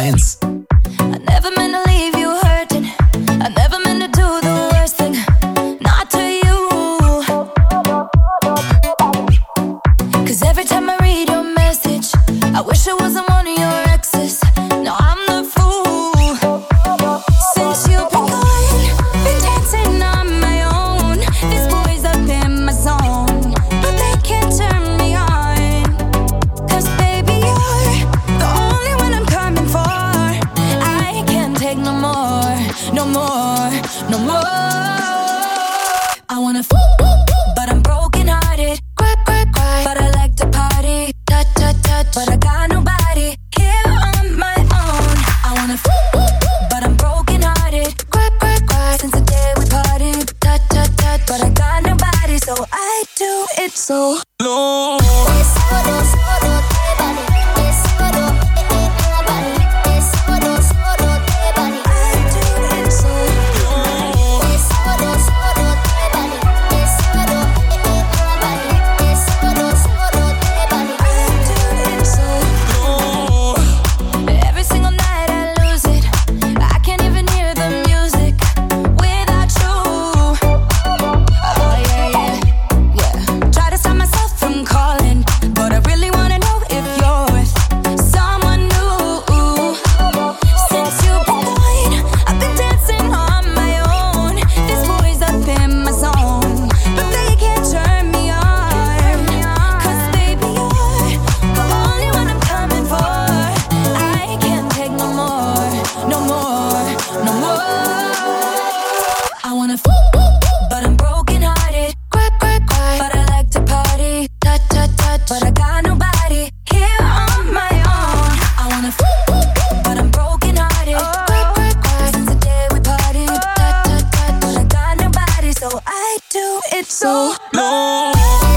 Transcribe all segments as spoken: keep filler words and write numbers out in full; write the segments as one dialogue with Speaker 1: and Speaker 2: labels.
Speaker 1: eins.
Speaker 2: I never meant to leave you hurting. I never meant to do the worst thing. Not to you. Cause every time I read your message, I wish I wasn't one of your exes. No, I'm the fool. Since you've been gone, been dancing on my own. These boys up in my zone, but they can't turn me on. Cause baby, you're the only one I'm coming for. I can't take no more, no more, no more. I wanna f***, but I'm broken hearted. Cry, cry, cry, but I like to party. Touch, touch, touch, but I got nobody here on my own. I wanna f***, but I'm broken hearted. Cry, cry, cry, since the day we parted. Touch, touch, touch, but I got nobody, so I do it so low. Every single night I lose it. I can't even hear the music without you. Oh yeah, yeah, yeah. Try to stop myself from calling, but I really wanna know if you're with someone new. Since you've been gone, I've been dancing on my own. These boys up in my zone, but they can't turn me on. Cause baby, you're the only one I'm coming for. I can't take no more, no more, no more. I wanna f***, but I'm broken hearted. Cry, cry, cry, but I like to party. Touch, touch, touch, but I got nobody here on my own. I wanna f***, but I'm broken hearted. Cry, cry, cry, since the day we parted. Touch, touch, touch, but I got nobody, so I do it so low.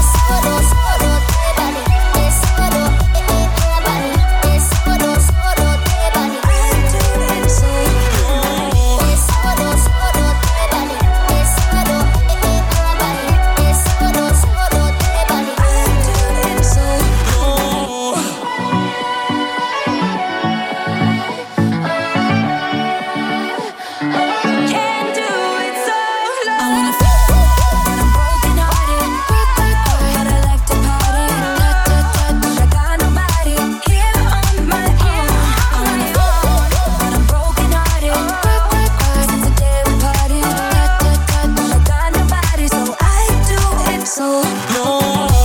Speaker 2: Can't do it so low. I wanna f***, but I'm broken hearted. Cry, cry, cry, but I like to party. Touch, touch, touch, but I got nobody here on my own. I wanna f***, but I'm broken hearted. Cry, cry, cry, since the day we parted. Touch, touch, touch, but I got nobody, so I do it so low.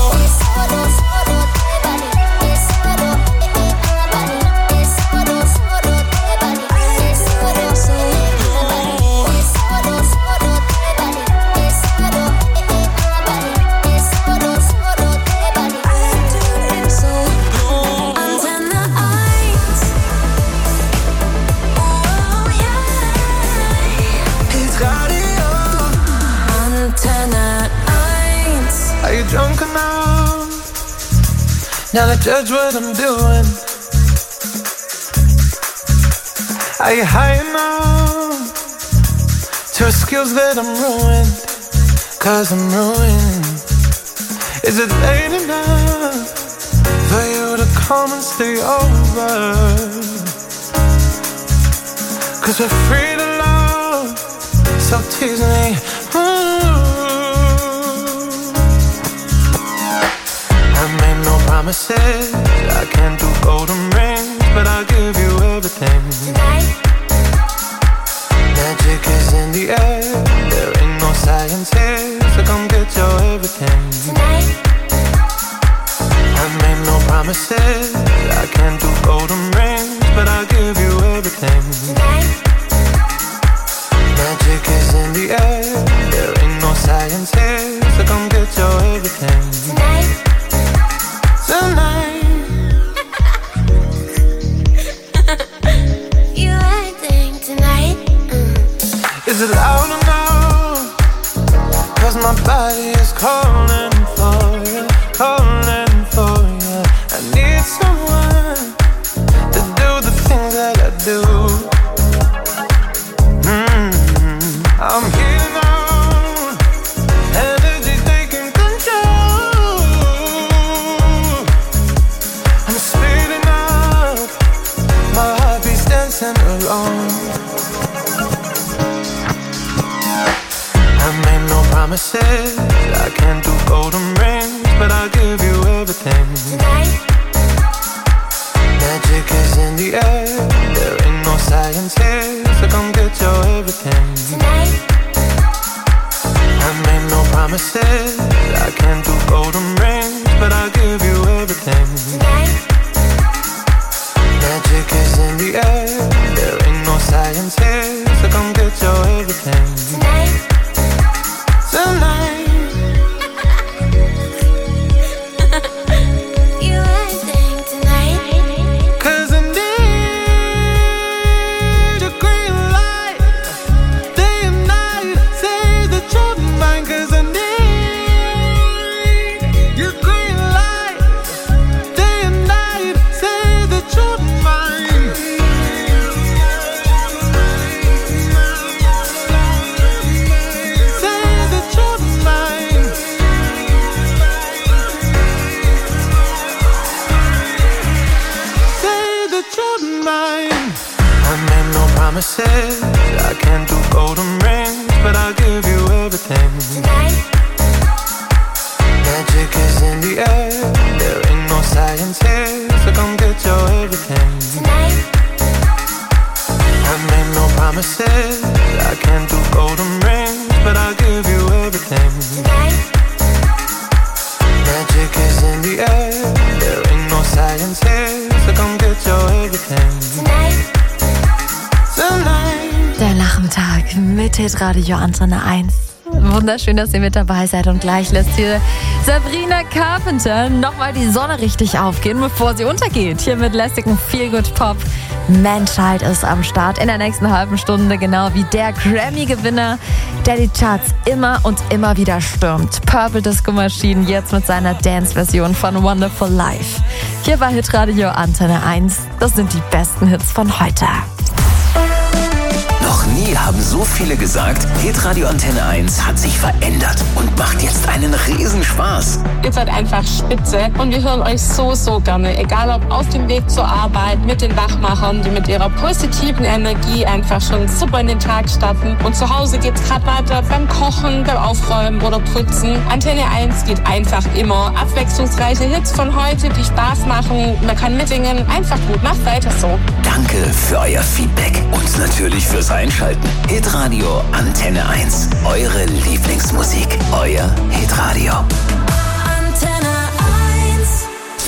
Speaker 3: Are you drunk enough now to judge what I'm doing? Are you high enough to excuse that I'm ruined? Cause I'm ruined. Is it late enough for you to come and stay over? Cause we're free to love, so tease me. Ooh. I made no promises, I can't do golden rings, but I'll give you everything.
Speaker 2: Tonight,
Speaker 3: Magic is in the air, there ain't no science here, so come get your everything.
Speaker 2: tonight,
Speaker 3: I made no promises, I can't do golden rings, but I'll give you everything.
Speaker 2: tonight.
Speaker 3: Magic is in the air, there ain't no science here, so come get your everything.
Speaker 2: Tonight,
Speaker 3: Tonight,
Speaker 2: you acting tonight. Mm.
Speaker 3: is it loud enough? Cause my body is calling for you, calling for you. I need someone to do the things that I do. Mm-hmm. I'm healing on, energy taking control. I'm speeding up, my heart beats down. promises. I can't do golden rings, but I'll give you everything.
Speaker 2: Tonight.
Speaker 3: Magic is in the air. There ain't no science here, so come get your everything.
Speaker 2: Tonight.
Speaker 3: I made no promises. I can't do golden rings, but I'll give you everything.
Speaker 2: Tonight.
Speaker 3: Magic is in the air. There ain't no science here, so come get your everything.
Speaker 2: Tonight.
Speaker 3: Tonight.
Speaker 2: You everything tonight.
Speaker 3: Cause I need a green light. Day and night, say that you're mine. Cause I need your green light. Day and night, say that you're mine. Say that you're mine. Say that you're mine. I made no promises. I can't do golden rings, but I'll give you everything.
Speaker 2: Tonight.
Speaker 3: Magic is in the air. There ain't no science here, so come get your everything.
Speaker 2: Tonight.
Speaker 3: I made no promises. I can't do golden rings, but I'll give you everything.
Speaker 2: Tonight.
Speaker 3: Magic is in the air. There ain't no science here, so come get your everything.
Speaker 2: Tonight.
Speaker 3: Tonight.
Speaker 1: Der Nachmittag mit Hitradio Antenne eins. Wunderschön, dass ihr mit dabei seid und gleich lässt hier Sabrina Carpenter nochmal die Sonne richtig aufgehen, bevor sie untergeht. Hier mit lässigem Feelgood Pop. Manchild ist am Start in der nächsten halben Stunde, genau wie der Grammy-Gewinner, der die Charts immer und immer wieder stürmt. Purple Disco Machine jetzt mit seiner Dance-Version von Wonderful Life. Hier bei Hitradio Antenne eins. Das sind die besten Hits von heute.
Speaker 4: Noch nie haben so viele gesagt, Hitradio Antenne eins hat sich verändert und macht jetzt einen Riesenspaß.
Speaker 5: Ihr seid einfach spitze und wir hören euch so, so gerne. Egal ob auf dem Weg zur Arbeit, mit den Wachmachern, die mit ihrer positiven Energie einfach schon super in den Tag starten. Und zu Hause geht's gerade weiter beim Kochen, beim Aufräumen oder Putzen. Antenne eins geht einfach immer. Abwechslungsreiche Hits von heute, die Spaß machen. Man kann mitsingen. Einfach gut. Macht weiter so.
Speaker 4: Danke für euer Feedback und natürlich fürs Einschalten. Hitradio Antenne eins. Eure Lieblingsmusik. Euer Hitradio.
Speaker 2: Antenne eins.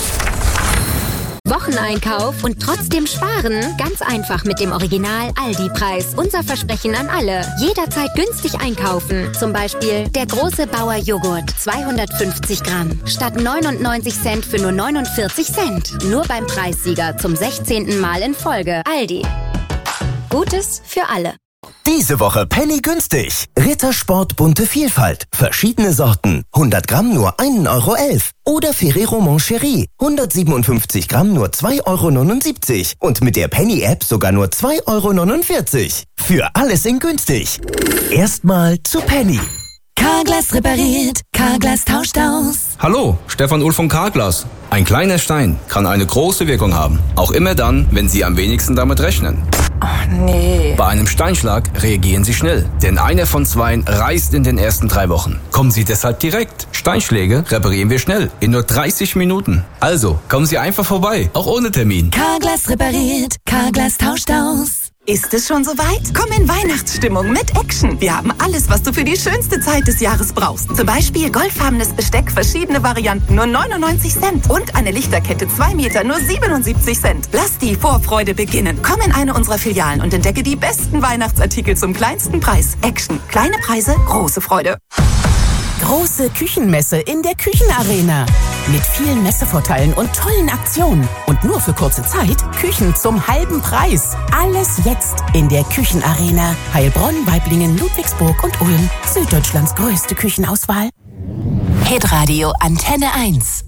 Speaker 6: Wocheneinkauf und trotzdem sparen? Ganz einfach mit dem Original Aldi-Preis. Unser Versprechen an alle. Jederzeit günstig einkaufen. Zum Beispiel der große Bauer Joghurt. zweihundertfünfzig Gramm. Statt neunundneunzig Cent für nur neunundvierzig Cent. Nur beim Preissieger zum sechzehnten Mal in Folge. Aldi. Gutes für alle.
Speaker 7: Diese Woche Penny günstig. Rittersport bunte Vielfalt. Verschiedene Sorten. hundert Gramm nur ein Euro elf. Oder Ferrero Moncherie. hundertsiebenundfünfzig Gramm nur zwei Euro neunundsiebzig. Und mit der Penny-App sogar nur zwei Euro neunundvierzig. Für alles in günstig. Erstmal zu Penny.
Speaker 1: Carglass repariert, Carglass tauscht aus.
Speaker 8: Hallo, Stefan Ulf von Carglass. Ein kleiner Stein kann eine große Wirkung haben. Auch immer dann, wenn Sie am wenigsten damit rechnen.
Speaker 1: Oh nee.
Speaker 8: Bei einem Steinschlag reagieren Sie schnell, denn einer von zweien reißt in den ersten drei Wochen. Kommen Sie deshalb direkt. Steinschläge reparieren wir schnell, in nur dreißig Minuten. Also, kommen Sie einfach vorbei, auch ohne Termin.
Speaker 1: Carglass repariert, Carglass tauscht aus.
Speaker 9: Ist es schon soweit? Komm in Weihnachtsstimmung mit Action. Wir haben alles, was du für die schönste Zeit des Jahres brauchst. Zum Beispiel goldfarbenes Besteck, verschiedene Varianten, nur neunundneunzig Cent. Und eine Lichterkette, zwei Meter, nur siebenundsiebzig Cent. Lass die Vorfreude beginnen. Komm in eine unserer Filialen und entdecke die besten Weihnachtsartikel zum kleinsten Preis. Action. Kleine Preise, große Freude.
Speaker 10: Große Küchenmesse in der Küchenarena. Mit vielen Messevorteilen und tollen Aktionen. Und nur für kurze Zeit Küchen zum halben Preis. Alles jetzt in der Küchenarena. Heilbronn, Waiblingen, Ludwigsburg und Ulm. Süddeutschlands größte Küchenauswahl.
Speaker 1: Hitradio Antenne eins.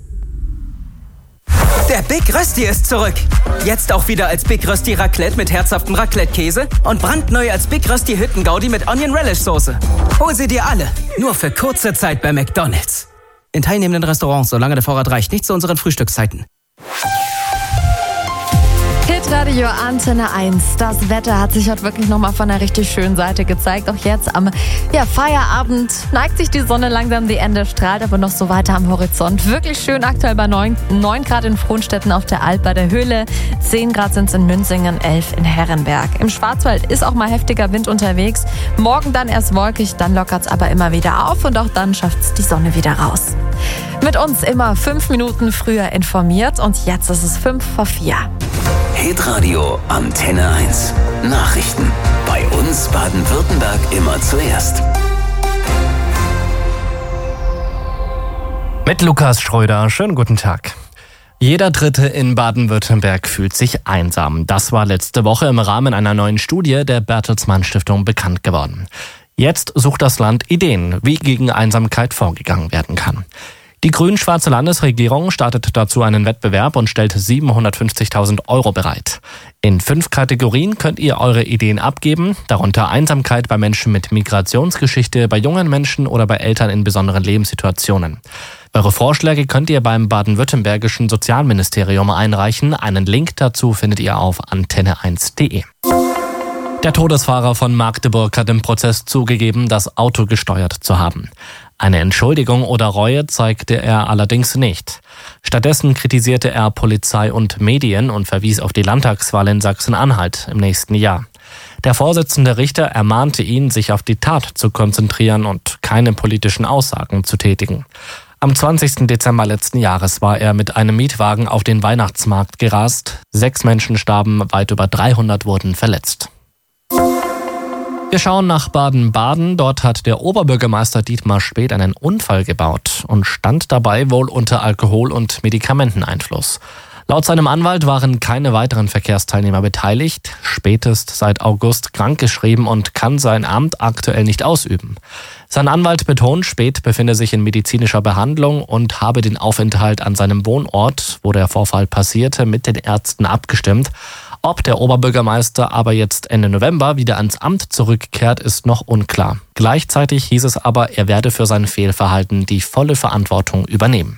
Speaker 11: Der Big Rösti ist zurück. Jetzt auch wieder als Big Rösti Raclette mit herzhaftem Raclette-Käse und brandneu als Big Rösti Hüttengaudi mit Onion Relish Soße. Hol sie dir alle. Nur für kurze Zeit bei McDonald's. In teilnehmenden Restaurants, solange der Vorrat reicht. Nicht zu unseren Frühstückszeiten.
Speaker 1: Hitradio Antenne eins. Das Wetter hat sich heute wirklich nochmal von einer richtig schönen Seite gezeigt. Auch jetzt am ja, Feierabend neigt sich die Sonne langsam die Ende, strahlt aber noch so weiter am Horizont. Wirklich schön aktuell bei neun Grad in Frohnstetten auf der Alp bei der Höhle. zehn Grad sind es in Münzingen, elf in Herrenberg. Im Schwarzwald ist auch mal heftiger Wind unterwegs. Morgen dann erst wolkig, dann lockert es aber immer wieder auf und auch dann schafft es die Sonne wieder raus. Mit uns immer fünf Minuten früher informiert und jetzt ist es fünf vor vier.
Speaker 4: Hitradio Antenne eins. Nachrichten. Bei uns Baden-Württemberg immer zuerst.
Speaker 12: Mit Lukas Schröder, schönen guten Tag. Jeder Dritte in Baden-Württemberg fühlt sich einsam. Das war letzte Woche im Rahmen einer neuen Studie der Bertelsmann Stiftung bekannt geworden. Jetzt sucht das Land Ideen, wie gegen Einsamkeit vorgegangen werden kann. Die grün-schwarze Landesregierung startet dazu einen Wettbewerb und stellt siebenhundertfünfzigtausend Euro bereit. In fünf Kategorien könnt ihr eure Ideen abgeben, darunter Einsamkeit bei Menschen mit Migrationsgeschichte, bei jungen Menschen oder bei Eltern in besonderen Lebenssituationen. Eure Vorschläge könnt ihr beim baden-württembergischen Sozialministerium einreichen. Einen Link dazu findet ihr auf antenne eins punkt de. Der Todesfahrer von Magdeburg hat im Prozess zugegeben, das Auto gesteuert zu haben. Eine Entschuldigung oder Reue zeigte er allerdings nicht. Stattdessen kritisierte er Polizei und Medien und verwies auf die Landtagswahl in Sachsen-Anhalt im nächsten Jahr. Der Vorsitzende Richter ermahnte ihn, sich auf die Tat zu konzentrieren und keine politischen Aussagen zu tätigen. Am zwanzigsten Dezember letzten Jahres war er mit einem Mietwagen auf den Weihnachtsmarkt gerast. Sechs Menschen starben, weit über dreihundert wurden verletzt. Wir schauen nach Baden-Baden. Dort hat der Oberbürgermeister Dietmar Späth einen Unfall gebaut und stand dabei wohl unter Alkohol- und Medikamenteneinfluss. Laut seinem Anwalt waren keine weiteren Verkehrsteilnehmer beteiligt. Späth ist seit August krankgeschrieben und kann sein Amt aktuell nicht ausüben. Sein Anwalt betont, Späth befinde sich in medizinischer Behandlung und habe den Aufenthalt an seinem Wohnort, wo der Vorfall passierte, mit den Ärzten abgestimmt. Ob der Oberbürgermeister aber jetzt Ende November wieder ans Amt zurückkehrt, ist noch unklar. Gleichzeitig hieß es aber, er werde für sein Fehlverhalten die volle Verantwortung übernehmen.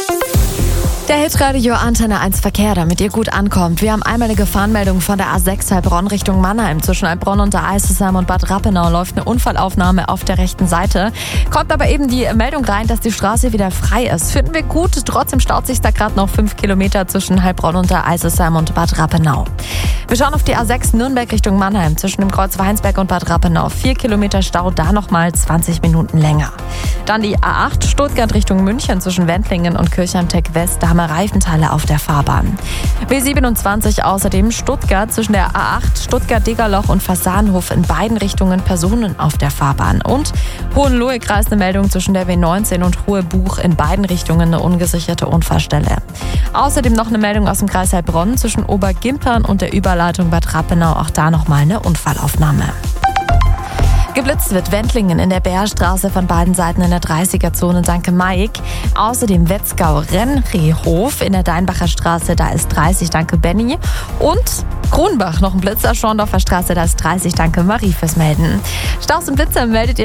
Speaker 1: Der Hitradio Antenne eins Verkehr, damit ihr gut ankommt. Wir haben einmalige Gefahrenmeldungen von der A sechs Heilbronn Richtung Mannheim. Zwischen Heilbronn und der Eisesheim und Bad Rappenau läuft eine Unfallaufnahme auf der rechten Seite. Kommt aber eben die Meldung rein, dass die Straße wieder frei ist. Finden wir gut, trotzdem staut sich da gerade noch fünf Kilometer zwischen Heilbronn und der Eisesheim und Bad Rappenau. Wir schauen auf die A sechs Nürnberg Richtung Mannheim. Zwischen dem Kreuz Weinsberg und Bad Rappenau. Vier Kilometer Stau, da nochmal zwanzig Minuten länger. Dann die A acht Stuttgart Richtung München zwischen Wendlingen und Kirchheim-Tech West. Da haben wir Reifenteile auf der Fahrbahn. B siebenundzwanzig außerdem Stuttgart zwischen der A acht Stuttgart-Degerloch und Fasanhof in beiden Richtungen Personen auf der Fahrbahn. Und Hohenlohe-Kreis eine Meldung zwischen der W neunzehn und Hohe-Buch in beiden Richtungen eine ungesicherte Unfallstelle. Außerdem noch eine Meldung aus dem Kreis Heilbronn zwischen Obergimpern und der Überleitung Bad Rappenau. Auch da nochmal eine Unfallaufnahme. Geblitzt wird Wendlingen in der Bärstraße von beiden Seiten in der dreißiger-Zone, danke Mike. Außerdem Wetzgau-Renrehof in der Deinbacher Straße, da ist dreißig, danke Benny. Und Kronbach, noch ein Blitzer, Schorndorfer Straße, da ist dreißig, danke Marie fürs Melden. Staus und Blitzer meldet ihr